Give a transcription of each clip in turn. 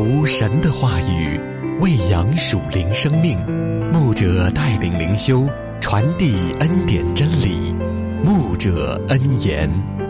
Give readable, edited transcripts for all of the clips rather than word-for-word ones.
读神的话语，喂养属灵生命，牧者带领灵修，传递恩典真理，牧者恩言。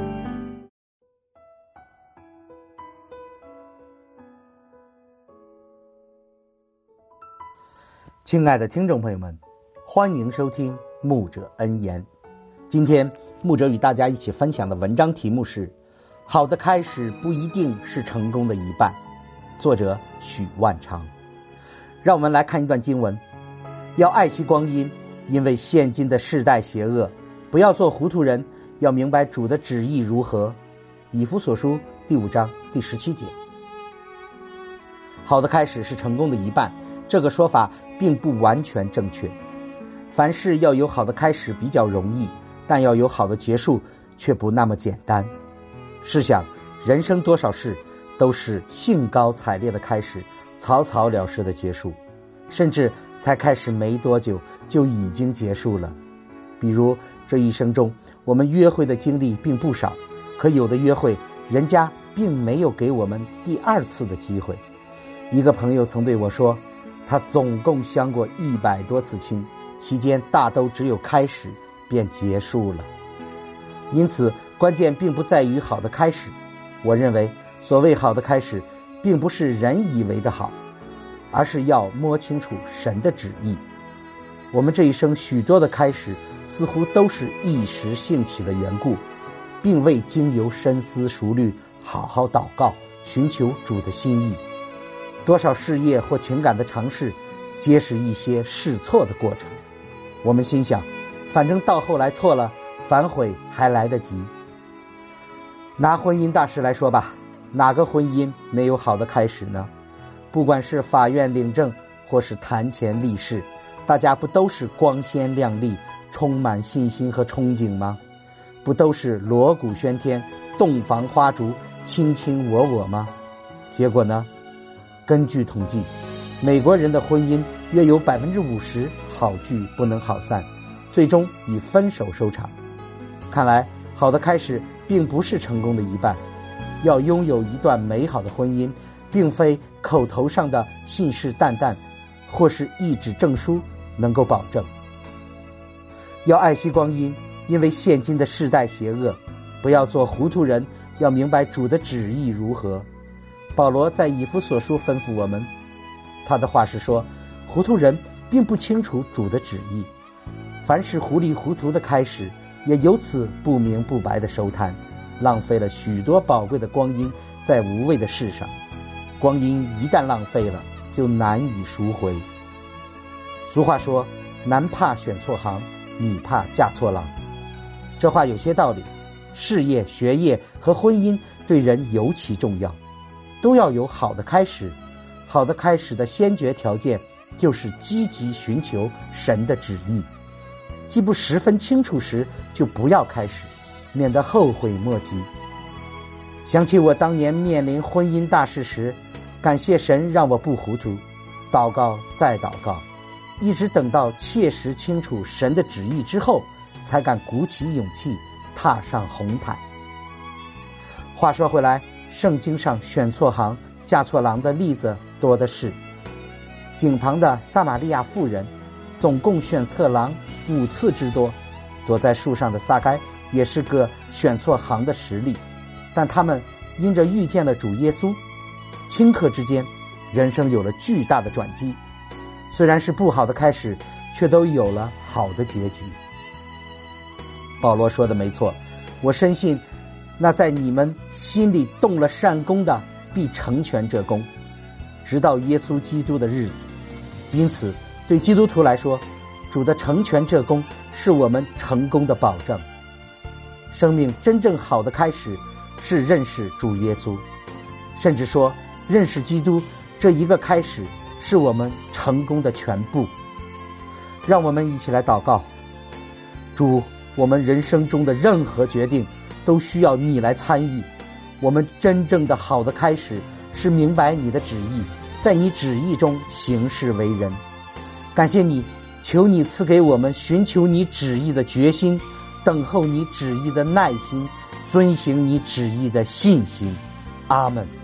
亲爱的听众朋友们，欢迎收听牧者恩言。今天牧者与大家一起分享的文章题目是好的开始不一定是成功的一半，作者许万昌。让我们来看一段经文，要爱惜光阴，因为现今的世代邪恶，不要做糊涂人，要明白主的旨意如何。以弗所书第5章第17节。好的开始是成功的一半，这个说法并不完全正确。凡事要有好的开始比较容易，但要有好的结束却不那么简单。试想，人生多少事都是兴高采烈的开始，草草了事的结束，甚至才开始没多久就已经结束了。比如这一生中，我们约会的经历并不少，可有的约会人家并没有给我们第二次的机会。一个朋友曾对我说，他总共相过100多次亲，期间大都只有开始便结束了。因此关键并不在于好的开始，我认为所谓好的开始并不是人以为的好，而是要摸清楚神的旨意。我们这一生许多的开始似乎都是一时兴起的缘故，并未经由深思熟虑，好好祷告，寻求主的心意。多少事业或情感的尝试皆是一些试错的过程，我们心想反正到后来错了，反悔还来得及。拿婚姻大事来说吧，哪个婚姻没有好的开始呢？不管是法院领证或是坛前立誓，大家不都是光鲜亮丽，充满信心和憧憬吗？不都是锣鼓喧天，洞房花烛，卿卿我我吗？结果呢？根据统计，美国人的婚姻约有 50% 好聚不能好散，最终以分手收场。看来好的开始并不是成功的一半，要拥有一段美好的婚姻，并非口头上的信誓旦旦或是一纸证书能够保证。要爱惜光阴，因为现今的世代邪恶，不要做糊涂人，要明白主的旨意如何。保罗在以弗所书吩咐我们，他的话是说，糊涂人并不清楚主的旨意，凡是糊里糊涂的开始，也由此不明不白的收摊，浪费了许多宝贵的光阴在无谓的事上。光阴一旦浪费了，就难以赎回。俗话说，男怕选错行，女怕嫁错郎。这话有些道理，事业、学业和婚姻对人尤其重要，都要有好的开始。好的开始的先决条件就是积极寻求神的旨意。既不十分清楚时，就不要开始，免得后悔莫及。想起我当年面临婚姻大事时，感谢神让我不糊涂，祷告再祷告，一直等到切实清楚神的旨意之后，才敢鼓起勇气踏上红毯。话说回来，圣经上选错行嫁错郎的例子多的是。井旁的撒玛利亚妇人总共选错郎5次之多，躲在树上的撒该也是个选错行的实例，但他们因着遇见了主耶稣，顷刻之间人生有了巨大的转机。虽然是不好的开始，却都有了好的结局。保罗说的没错，我深信那在你们心里动了善功的，必成全这功，直到耶稣基督的日子。因此对基督徒来说，主的成全这功是我们成功的保证。生命真正好的开始是认识主耶稣，甚至说认识基督这一个开始是我们成功的全部。让我们一起来祷告。主，我们人生中的任何决定都需要你来参与。我们真正的好的开始是明白你的旨意，在你旨意中行事为人。感谢你，求你赐给我们寻求你旨意的决心，等候你旨意的耐心，遵行你旨意的信心。阿们。